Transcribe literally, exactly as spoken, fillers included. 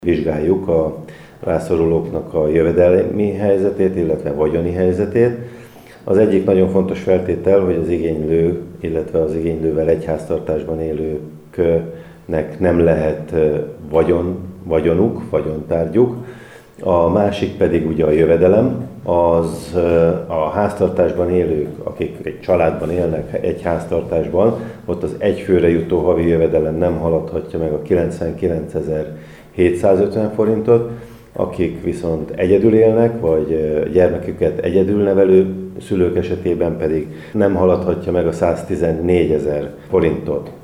Vizsgáljuk a rászorulóknak a jövedelmi helyzetét, illetve vagyoni helyzetét. Az egyik nagyon fontos feltétel, hogy az igénylő, illetve az igénylővel egy háztartásban élőknek nem lehet vagyon, vagyonuk, vagyontárgyuk. A másik pedig ugye a jövedelem, az a háztartásban élők, akik egy családban élnek egy háztartásban, ott az egy főre jutó havi jövedelem nem haladhatja meg a kilencvenkilencezer-hétszázötven forintot, akik viszont egyedül élnek, vagy gyermeküket egyedül nevelő szülők esetében pedig nem haladhatja meg a száztizennégyezer forintot.